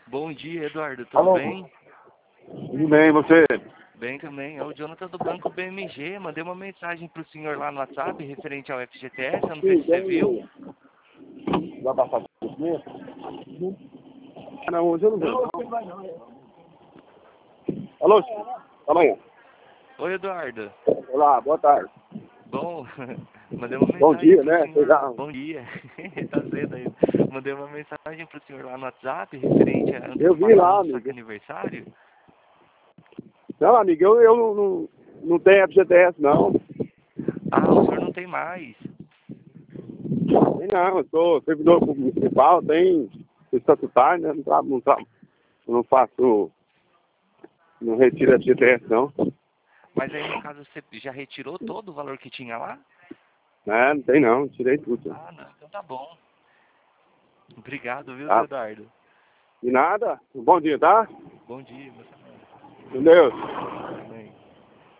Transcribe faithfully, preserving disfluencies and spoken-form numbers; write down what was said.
Bom dia, Eduardo. Tudo Alô? bem? Tudo bem, você? Bem também. É o Jonathan do Banco B M G. Mandei uma mensagem para o senhor lá no WhatsApp referente ao F G T S. Eu não sei Sim, se você viu. vai passar por isso? Não, hoje eu não vou. Alô? Amanhã. Oi, Eduardo. Olá, boa tarde. Bom, mandei uma Bom mensagem dia, para o né? Você senhor. já... Bom dia. Tá cedo ainda. Mandei uma mensagem para o senhor lá no WhatsApp referente à Eu vi antecipação lá, do saque amigo. aniversário. Não, amigo, eu, eu não, não, não tenho F G T S, não. Ah, o senhor não tem mais. Tem não, eu sou servidor público municipal, tem estatutário, né? Não, tra, não, tra, não faço... Não retiro F G T S, não. Mas aí, no caso, você já retirou todo o valor que tinha lá? Né? Não tem não, tirei tudo. Ah, não. Então tá bom. Obrigado, viu, seu Tá? Eduardo? De nada. Bom dia, tá? Bom dia, boa semana. Com Deus. Amém.